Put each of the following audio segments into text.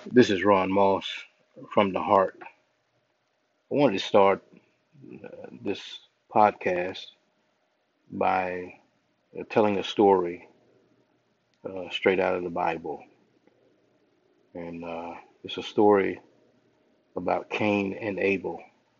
This is Ron Moss from the Heart. I wanted to start this podcast by telling a story straight out of the Bible. And it's a story about Cain and Abel.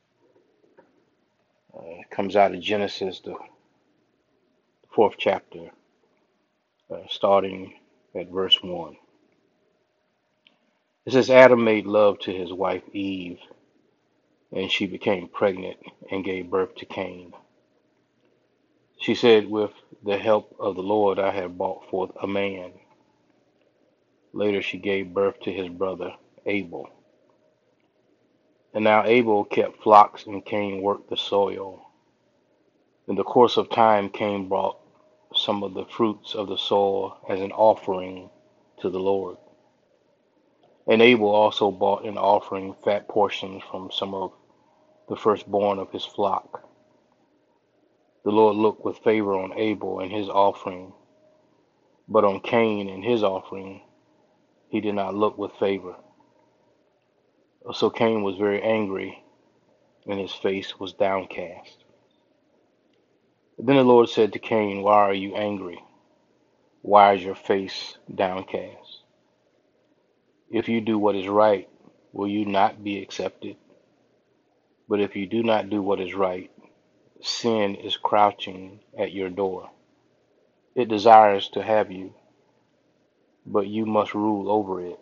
It comes out of Genesis, the fourth chapter, starting at verse 1. It says, Adam made love to his wife Eve, and she became pregnant and gave birth to Cain. She said, with the help of the Lord, I have brought forth a man. Later she gave birth to his brother Abel. And now Abel kept flocks and Cain worked the soil. In the course of time Cain brought some of the fruits of the soil as an offering to the Lord. And Abel also brought an offering fat portions from some of the firstborn of his flock. The Lord looked with favor on Abel and his offering, but on Cain and his offering he did not look with favor. So Cain was very angry, and his face was downcast. Then the Lord said to Cain, why are you angry? Why is your face downcast? If you do what is right, will you not be accepted? But if you do not do what is right, sin is crouching at your door. It desires to have you, but you must rule over it.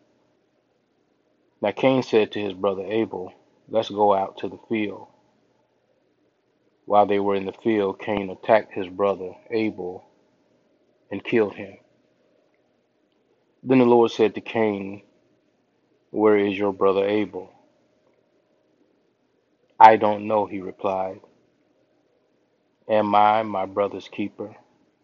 Now Cain said to his brother Abel, let's go out to the field. While they were in the field, Cain attacked his brother Abel and killed him. Then the Lord said to Cain, where is your brother Abel? I don't know, he replied. Am I my brother's keeper?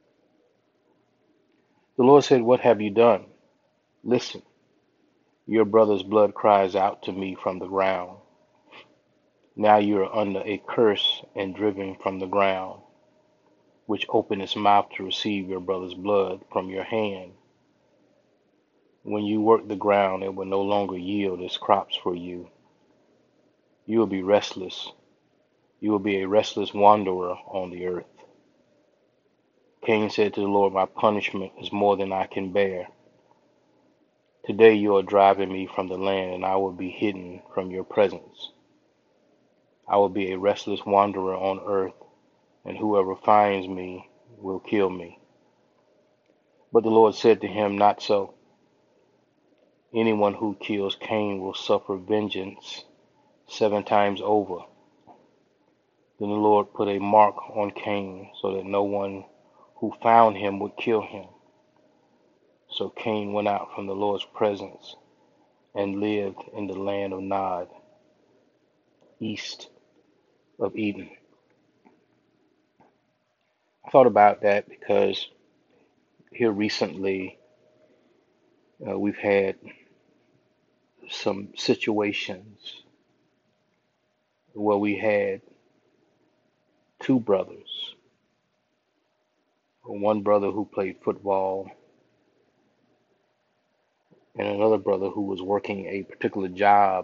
The Lord said, what have you done? Listen, your brother's blood cries out to me from the ground. Now you are under a curse and driven from the ground, which opened its mouth to receive your brother's blood from your hand. When you work the ground, it will no longer yield its crops for you. You will be restless. You will be a restless wanderer on the earth. Cain said to the Lord, my punishment is more than I can bear. Today you are driving me from the land, and I will be hidden from your presence. I will be a restless wanderer on earth, and whoever finds me will kill me. But the Lord said to him, not so. Anyone who kills Cain will suffer vengeance 7 times over. Then the Lord put a mark on Cain so that no one who found him would kill him. So Cain went out from the Lord's presence and lived in the land of Nod, east of Eden. I thought about that because here recently we've had some situations where we had 2 brothers. One brother who played football and another brother who was working a particular job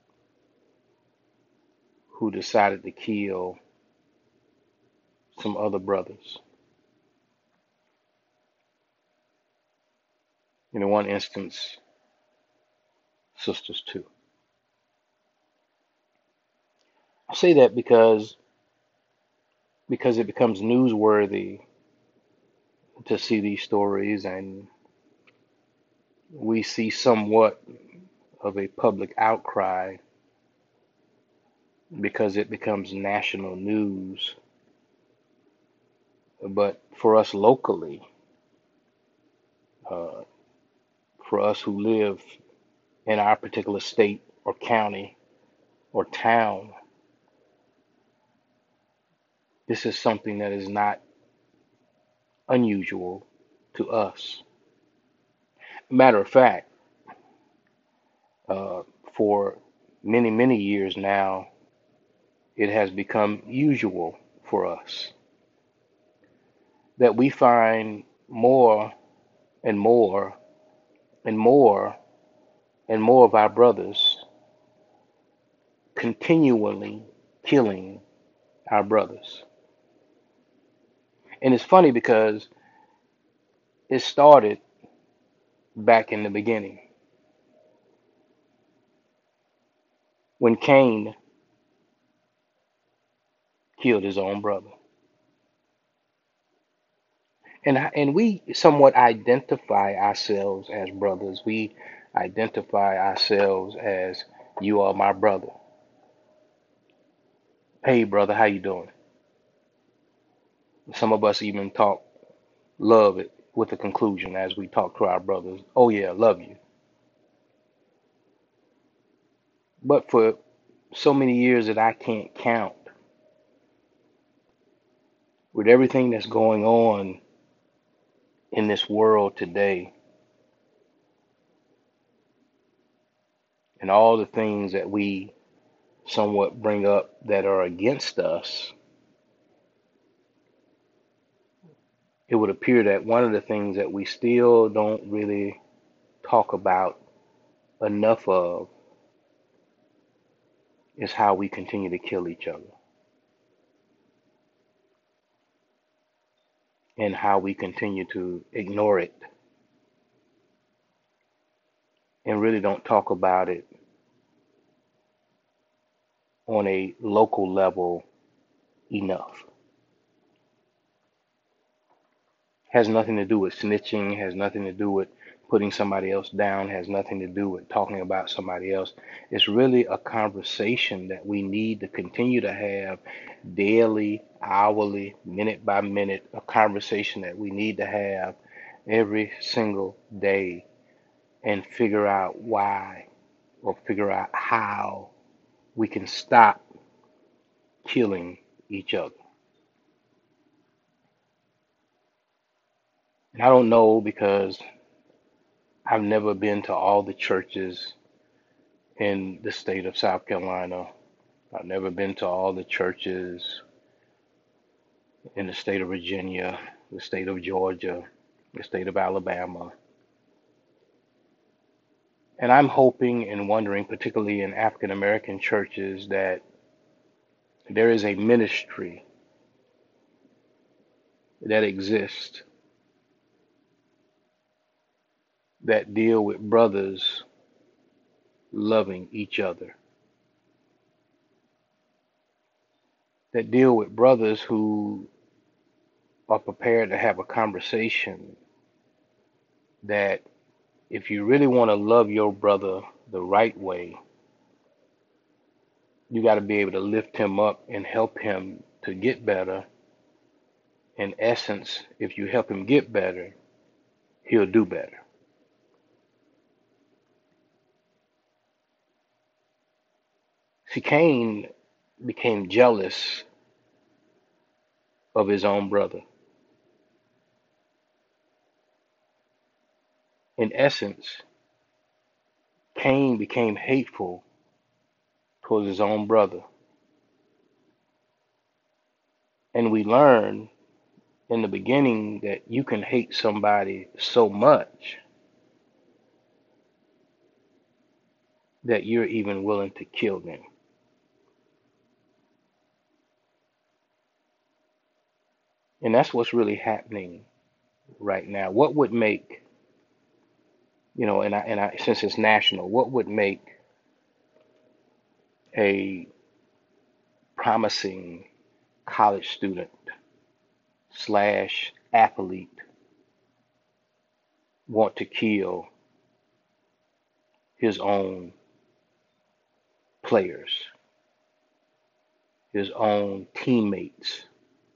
who decided to kill some other brothers. In one instance, sisters too. I say that because it becomes newsworthy to see these stories, and we see somewhat of a public outcry because it becomes national news. But for us locally, uh, for us who live in our particular state or county or town, this is something that is not unusual to us. Matter of fact, uh, for many, many years now, it has become usual for us that we find more and more and more and more of our brothers continually killing our brothers. And it's funny because it started back in the beginning when Cain killed his own brother. And we somewhat identify ourselves as brothers. We identify ourselves as you are my brother. Hey brother, how you doing? Some of us even talk love it with a conclusion as we talk to our brothers. Oh yeah, love you. But for so many years that I can't count, with everything that's going on in this world today and all the things that we somewhat bring up that are against us, it would appear that one of the things that we still don't really talk about enough of is how we continue to kill each other and how we continue to ignore it and really don't talk about it on a local level enough. Has nothing to do with snitching, has nothing to do with putting somebody else down, has nothing to do with talking about somebody else. It's really a conversation that we need to continue to have daily, hourly, minute by minute, a conversation that we need to have every single day and figure out why or figure out how we can stop killing each other. And I don't know because I've never been to all the churches in the state of South Carolina. I've never been to all the churches in the state of Virginia, the state of Georgia, the state of Alabama. And I'm hoping and wondering, particularly in African American churches, that there is a ministry that exists that deal with brothers loving each other, that deal with brothers who are prepared to have a conversation that if you really want to love your brother the right way, you got to be able to lift him up and help him to get better. In essence, if you help him get better, he'll do better. See, Cain became jealous of his own brother. In essence, Cain became hateful towards his own brother. And we learn in the beginning that you can hate somebody so much that you're even willing to kill them. And that's what's really happening right now. What would make, and I since it's national, what would make a promising college student slash athlete want to kill his own players, his own teammates,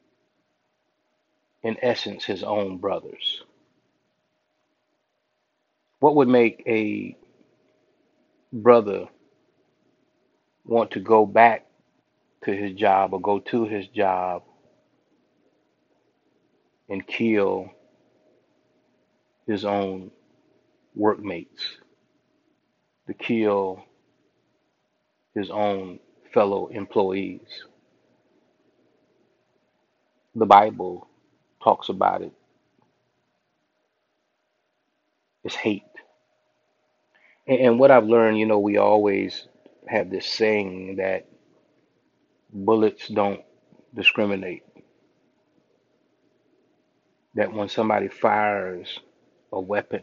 in essence, his own brothers? What would make a brother want to go back to his job or go to his job and kill his own workmates, to kill his own fellow employees? The Bible talks about it. It's hate. And what I've learned, we always have this saying that bullets don't discriminate. That when somebody fires a weapon,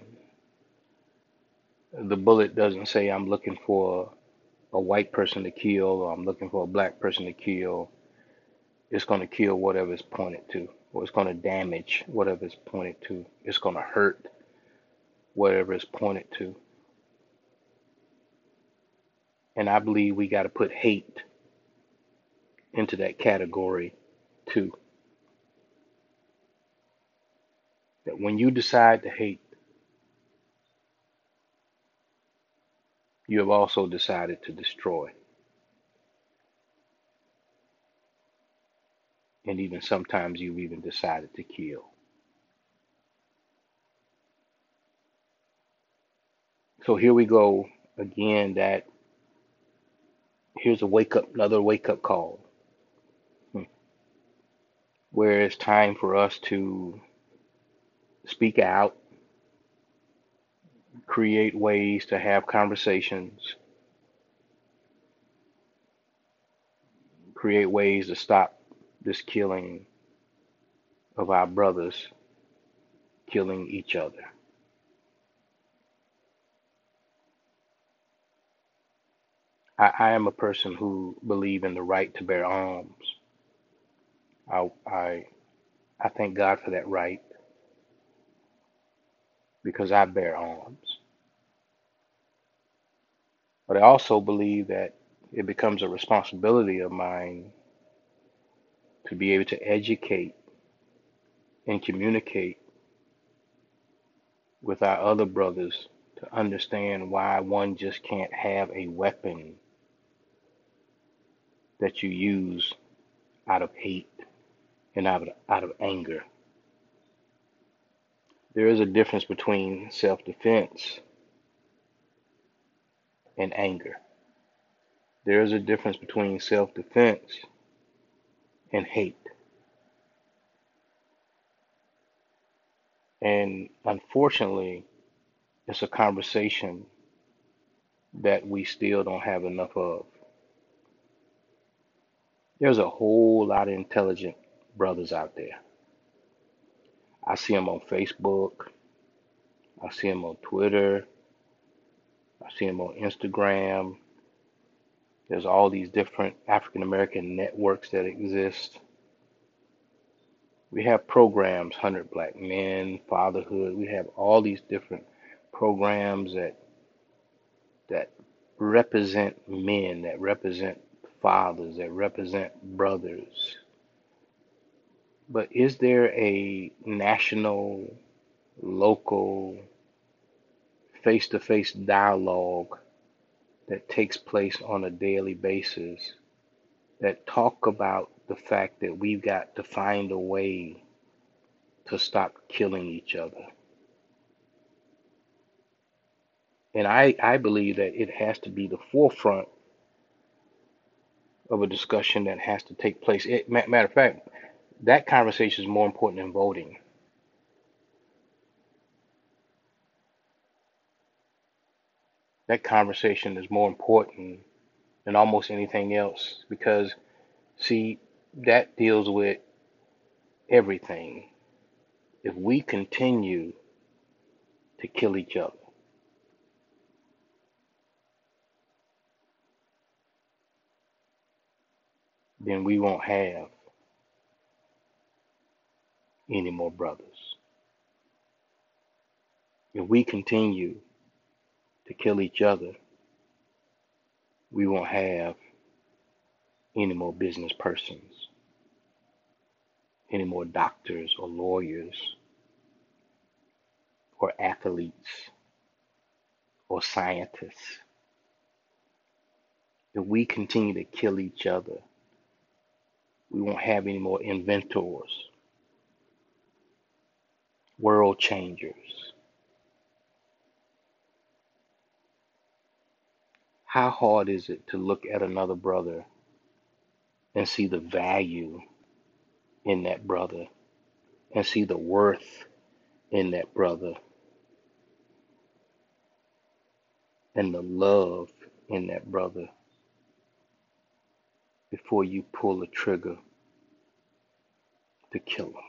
the bullet doesn't say, I'm looking for a white person to kill or I'm looking for a black person to kill. It's going to kill whatever it's pointed to, or it's going to damage whatever it's pointed to. It's going to hurt whatever it's pointed to. And I believe we got to put hate into that category too. That when you decide to hate, you have also decided to destroy. And even sometimes you've even decided to kill. So here we go again, that here's another wake up call, where it's time for us to speak out, create ways to have conversations, create ways to stop this killing of our brothers killing each other. I am a person who believe in the right to bear arms. I, I I thank God for that right because I bear arms. But I also believe that it becomes a responsibility of mine to be able to educate and communicate with our other brothers to understand why one just can't have a weapon that you use out of hate and out of anger. There is a difference between self-defense and anger. There is a difference between self-defense and hate. And unfortunately, it's a conversation that we still don't have enough of. There's a whole lot of intelligent brothers out there. I see them on Facebook. I see them on Twitter. I see them on Instagram. There's all these different African American networks that exist. We have programs, 100 Black Men, Fatherhood. We have all these different programs that represent men, that represent fathers, that represent brothers. But is there a national, local, face-to-face dialogue that takes place on a daily basis that talk about the fact that we've got to find a way to stop killing each other? And I believe that it has to be the forefront of a discussion that has to take place. Matter of fact, that conversation is more important than voting. That conversation is more important than almost anything else because, see, that deals with everything. If we continue to kill each other, then we won't have any more brothers. If we continue to kill each other, we won't have any more business persons, any more doctors or lawyers or athletes or scientists. If we continue to kill each other, we won't have any more inventors, world changers. How hard is it to look at another brother and see the value in that brother and see the worth in that brother and the love in that brother before you pull the trigger to kill him.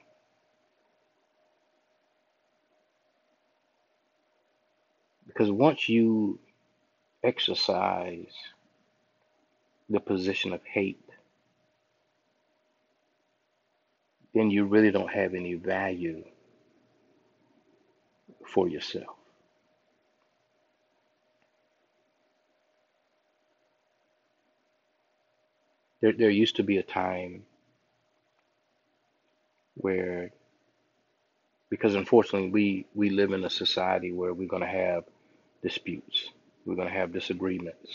Because once you exercise the position of hate, then you really don't have any value for yourself. There used to be a time where, because unfortunately we live in a society where we're going to have disputes, we're going to have disagreements,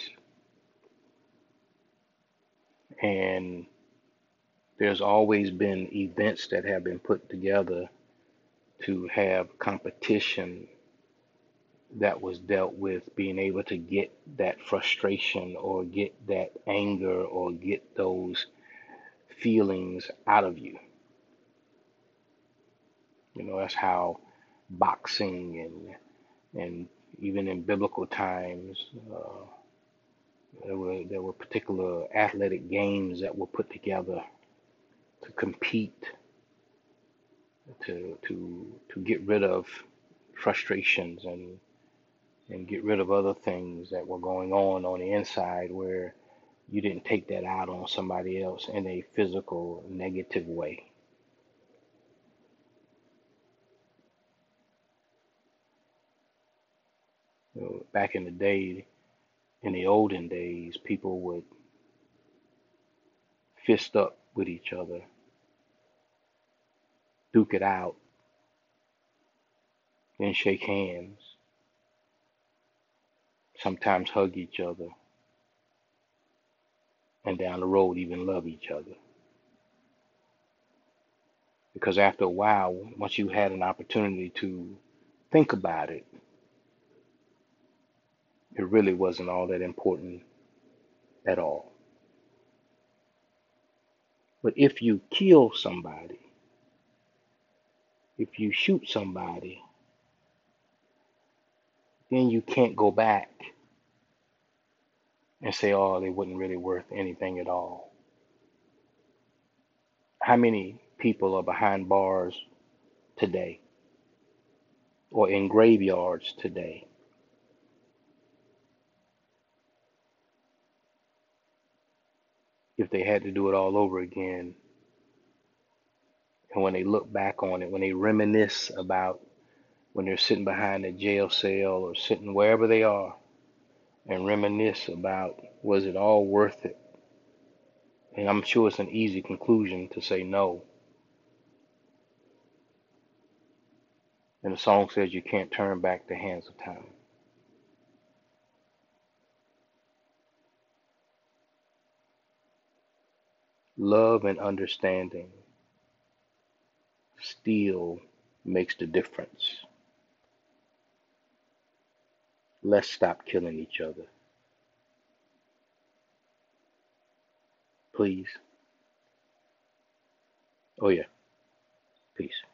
and there's always been events that have been put together to have competition that was dealt with being able to get that frustration or get that anger or get those feelings out of you. You know, that's how boxing and even in biblical times, there were particular athletic games that were put together to compete, to get rid of frustrations and get rid of other things that were going on the inside where you didn't take that out on somebody else in a physical negative way. You know, back in the day, in the olden days, people would fist up with each other, duke it out, then shake hands, sometimes hug each other, and down the road even love each other. Because after a while, once you had an opportunity to think about it, it really wasn't all that important at all. But if you kill somebody, if you shoot somebody, then you can't go back and say, oh, they wasn't really worth anything at all. How many people are behind bars today or in graveyards today? If they had to do it all over again, and when they look back on it, when they reminisce about when they're sitting behind a jail cell or sitting wherever they are and reminisce about, was it all worth it? And I'm sure it's an easy conclusion to say no. And the song says you can't turn back the hands of time. Love and understanding still makes the difference. Let's stop killing each other, please. Oh, yeah. Peace.